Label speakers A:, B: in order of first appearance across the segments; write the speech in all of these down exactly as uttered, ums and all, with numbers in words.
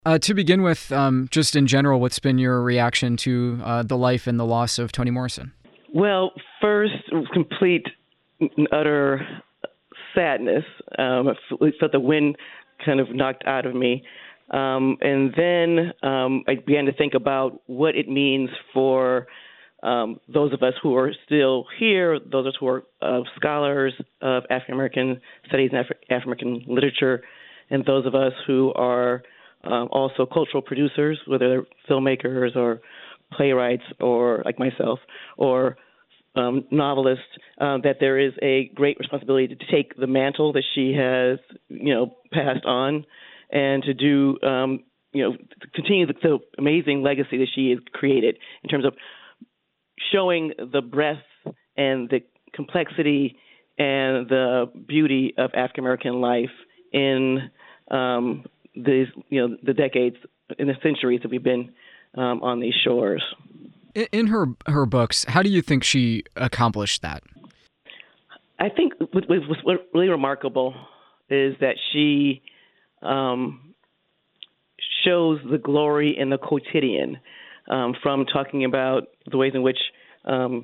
A: Uh, to begin with, um, just in general, what's been your reaction to uh, the life and the loss of Toni Morrison?
B: Well, first, complete and utter sadness. Um, I felt the wind kind of knocked out of me. Um, and then um, I began to think about what it means for um, those of us who are still here, those of us who are uh, scholars of African American studies and Afri- African American literature, and those of us who are um, also cultural producers, whether they're filmmakers or playwrights or like myself, or um, novelist, uh, that there is a great responsibility to take the mantle that she has, you know, passed on, and to do, um, you know, to continue the, the amazing legacy that she has created in terms of showing the breadth and the complexity and the beauty of African American life in um, these, you know, the decades, in the centuries that we've been um, on these shores.
A: In her her books, how do you think she accomplished that?
B: I think what was really remarkable is that she um, shows the glory in the quotidian, um, from talking about the ways in which um,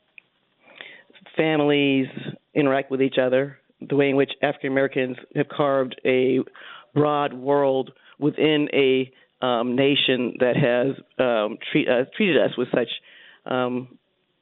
B: families interact with each other, the way in which African Americans have carved a broad world within a um, nation that has um, treat, uh, treated us with such um,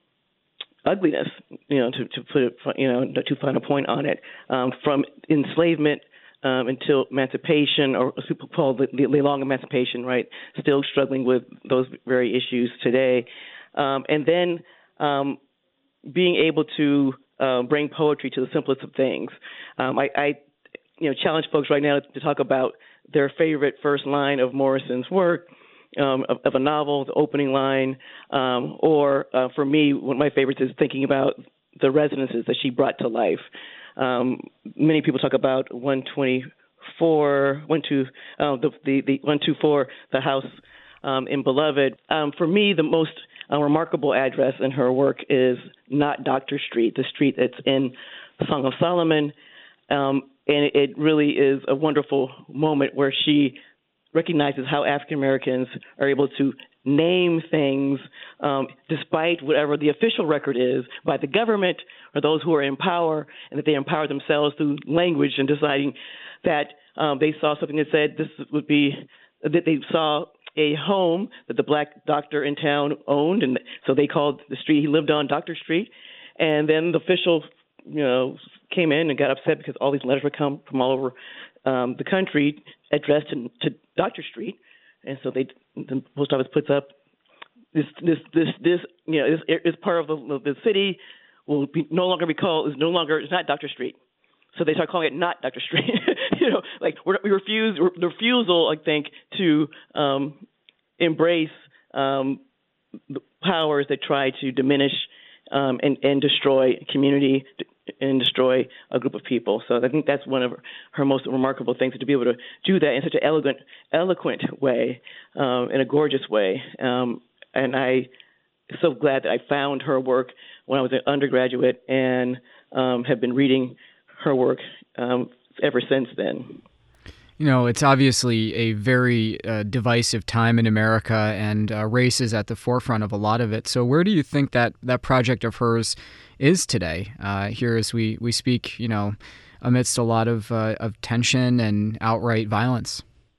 B: ugliness, you know, to, to put it, you know, to find a point on it, um, from enslavement um, until emancipation, or people call the, the long emancipation, right? Still struggling with those very issues today, um, and then um, being able to uh, bring poetry to the simplest of things. Um, I, I, you know, challenge folks right now to talk about their favorite first line of Morrison's work, um, of, of a novel, the opening line, um, or uh, for me, one of my favorites is thinking about the residences that she brought to life. Um, many people talk about one twenty-four, one two, uh, the, the the one two four, the house um, in Beloved. Um, for me, the most uh, remarkable address in her work is not Doctor Street, the street that's in the Song of Solomon. Um, and it really is a wonderful moment where she recognizes how African Americans are able to name things, um, despite whatever the official record is by the government or those who are in power, and that they empower themselves through language and deciding that um, they saw something that said this would be, that they saw a home that the black doctor in town owned, and so they called the street he lived on Doctor Street. And then the official, you know, came in and got upset because all these letters would come from all over um, the country addressed to, to Doctor Street, and so they, the post office puts up this, this, this, this, you know, this is part of the, the city will be no longer be called is no longer it's not Doctor Street, so they start calling it not Doctor Street. you know, like we're, we refuse the refusal, I think, to um, embrace um, the powers that try to diminish um, and, and destroy community and destroy a group of people. So I think that's one of her, her most remarkable things, to be able to do that in such an elegant, eloquent way, um, in a gorgeous way. Um, and I am so glad that I found her work when I was an undergraduate, and um, have been reading her work um, ever since then.
A: You know, it's obviously a very uh, divisive time in America, and uh, race is at the forefront of a lot of it. So where do you think that that project of hers is today, uh, here as we, we speak, you know, amidst a lot of, uh, of tension and outright violence?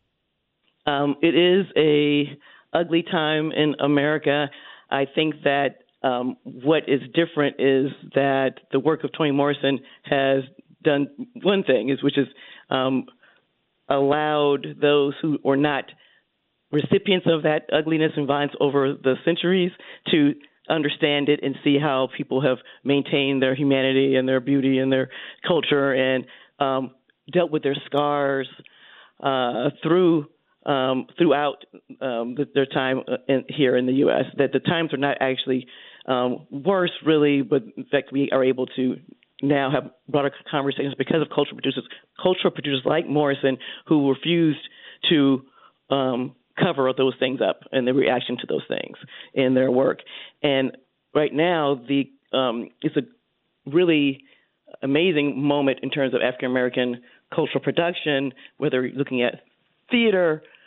B: Um, it is a ugly time in America. I think that um, what is different is that the work of Toni Morrison has done one thing, is which is um, allowed those who are not recipients of that ugliness and violence over the centuries to understand it and see how people have maintained their humanity and their beauty and their culture, and um, dealt with their scars uh, through um, throughout um, their time in, here in the U S. That the times are not actually um, worse, really, but in fact we are able to now have broader conversations because of cultural producers, cultural producers like Morrison, who refused to um, cover those things up and the reaction to those things in their work. And right now, the um, it's a really amazing moment in terms of African American cultural production, whether you're looking at theater,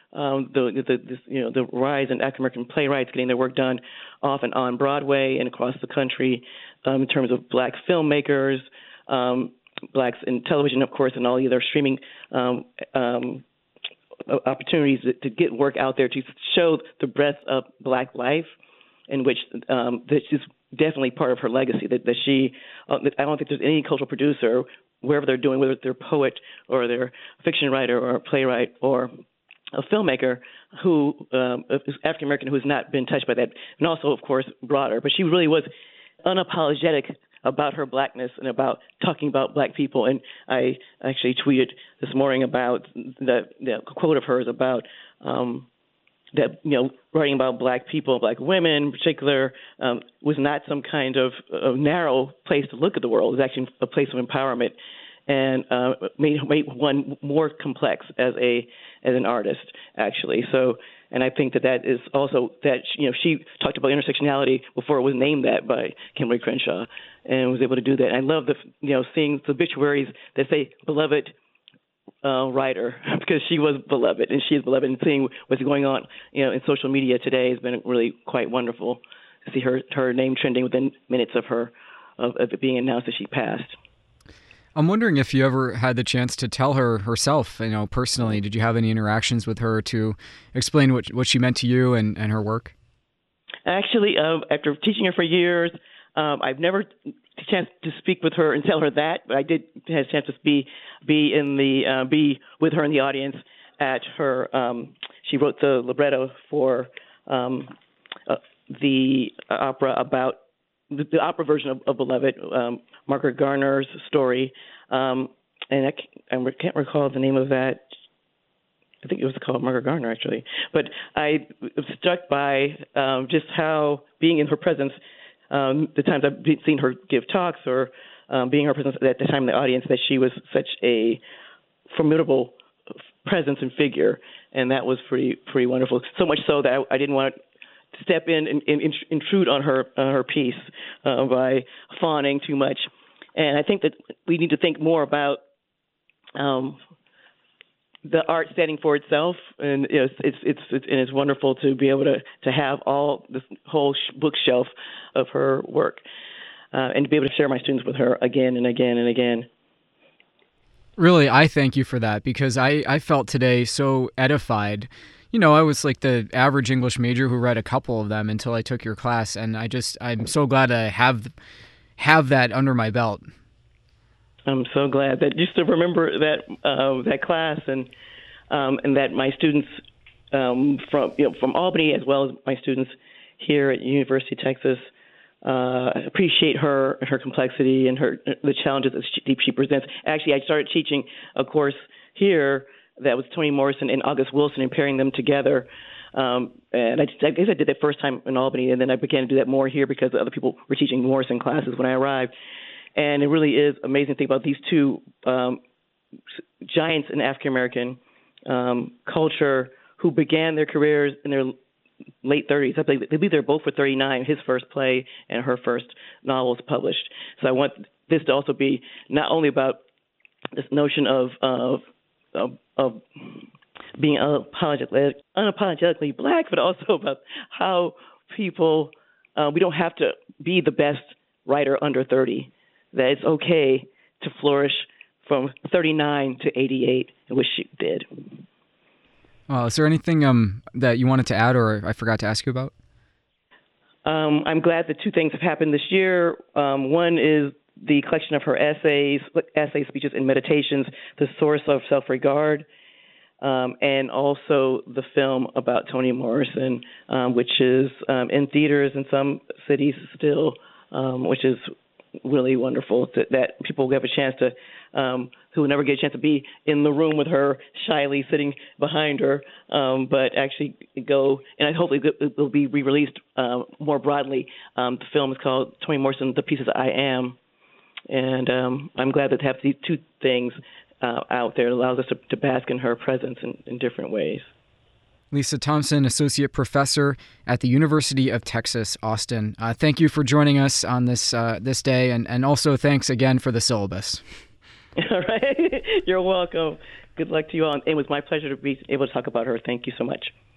B: um, the, the this, you know the rise in African American playwrights getting their work done off and on Broadway and across the country, um, in terms of black filmmakers, um, blacks in television, of course, and all the other streaming um, um, opportunities to, to get work out there to show the breadth of black life, in which um, that is definitely part of her legacy. That, that she, uh, I don't think there's any cultural producer, wherever they're doing, whether they're a poet or they're a fiction writer or a playwright or a filmmaker who um, is African American, who has not been touched by that, and also, of course, broader. But she really was unapologetic about her blackness and about talking about black people. And I actually tweeted this morning about the, the quote of hers about um, that, you know, writing about black people, black women in particular, um, was not some kind of, of narrow place to look at the world. It was actually a place of empowerment, and uh, made, made one more complex as a as an artist, actually. So, and I think that that is also that, you know, she talked about intersectionality before it was named that by Kimberly Crenshaw, and was able to do that. And I love the, you know, seeing the obituaries that say beloved uh, writer, because she was beloved and she is beloved, and seeing what's going on, you know, in social media today has been really quite wonderful to see her her name trending within minutes of her of, of it being announced that she passed.
A: I'm wondering if you ever had the chance to tell her herself, you know, personally. Did you have any interactions with her to explain what what she meant to you and, and her work? Actually,
B: uh, after teaching her for years, um, I've never had a chance to speak with her and tell her that, but I did have a chance to be be in the uh, be with her in the audience at her. Um, she wrote the libretto for um, uh, the opera about. The, the opera version of, of Beloved, um, Margaret Garner's story, um, and I can't, I can't recall the name of that. I think it was called Margaret Garner, actually. But I was struck by um, just how being in her presence, um, the times I've seen her give talks or um, being in her presence at the time in the audience, that she was such a formidable presence and figure, and that was pretty pretty wonderful. So much so that I, I didn't want to step in and, and intrude on her on her piece uh, by fawning too much. And I think that we need to think more about um, the art standing for itself. And you know, it's, it's it's and it's wonderful to be able to to have all this whole bookshelf of her work, uh, and to be able to share my students with her again and again and again.
A: Really, I thank you for that, because I, I felt today so edified. You know, I was like the average English major who read a couple of them until I took your class, and I just, I'm so glad to have have that under my belt.
B: I'm so glad that just to remember that uh, that class, and um, and that my students um, from you know from Albany, as well as my students here at University of Texas, uh, appreciate her and her complexity and her the challenges that she, she presents. Actually, I started teaching a course here that was Toni Morrison and August Wilson, and pairing them together. Um, and I, I guess I did that first time in Albany, and then I began to do that more here because other people were teaching Morrison classes when I arrived. And it really is amazing to think about these two um, giants in African-American um, culture who began their careers in their late thirties. I believe, I believe they're both for thirty-nine, his first play and her first novel was published. So I want this to also be not only about this notion of, of Of, of being unapologetic, unapologetically black, but also about how people, uh, we don't have to be the best writer under thirty, that it's okay to flourish from thirty-nine to eighty-eight, which she did.
A: Well, is there anything um, that you wanted to add or I forgot to ask you about?
B: Um, I'm glad that two things have happened this year. Um, one is the collection of her essays, essay speeches, and meditations, The Source of Self-Regard, um, and also the film about Toni Morrison, um, which is um, in theaters in some cities still, um, which is really wonderful to, that people have a chance to, um, who will never get a chance to be in the room with her, shyly sitting behind her, um, but actually go, and I hopefully it will be re-released uh, more broadly. Um, the film is called Toni Morrison, The Pieces I Am. And um, I'm glad that to have these two things uh, out there. It allows us to, to bask in her presence in, in different ways.
A: Lisa Thompson, Associate Professor at the University of Texas, Austin. Uh, thank you for joining us on this uh, this day, and, and also thanks again for the syllabus.
B: All right. You're welcome. Good luck to you all. It was my pleasure to be able to talk about her. Thank you so much.